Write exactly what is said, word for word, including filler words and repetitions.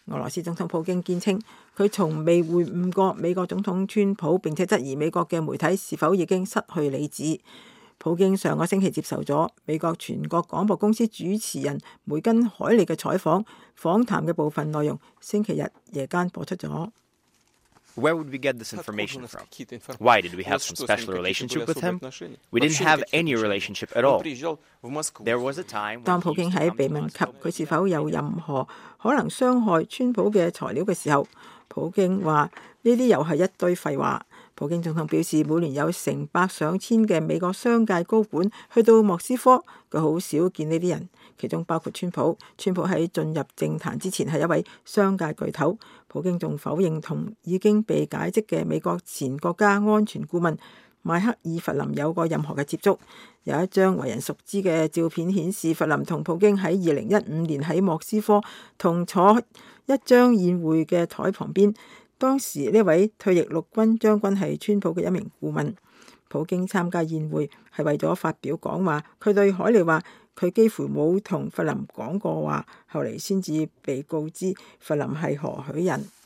俄羅斯總統普京堅稱，佢從未會晤過美國總統川普，並且質疑美國嘅媒體是否已經失去理智。普京上個星期接受咗美國全國廣播公司主持人梅根海利嘅採訪，訪談嘅部分內容星期日夜間播出咗。 Where would we get this information from? Why did we have some special relationship with him? We didn't have any relationship at all. There was a time 當普京喺被問及佢是否有任何可能傷害川普嘅材料嘅時候，普京話呢啲又係一堆廢話。普京總統表示，每年有成百上千嘅美國商界高管去到莫斯科，佢好少見呢啲人，其中包括川普。川普喺進入政壇之前係一位商界巨頭。普京仲否認同已經被解職嘅美國前國家安全顧問邁克爾弗林有過任何嘅接觸。有一張為人熟知嘅照片顯示，弗林同普京喺二零一五年喺莫斯科同坐一張宴會嘅台旁邊。當時呢位退役陸軍將軍係川普嘅一名顧問。普京參加宴會係為咗發表講話，佢對海利話佢幾乎冇同弗林講過話，後嚟先至被告知弗林係何許人。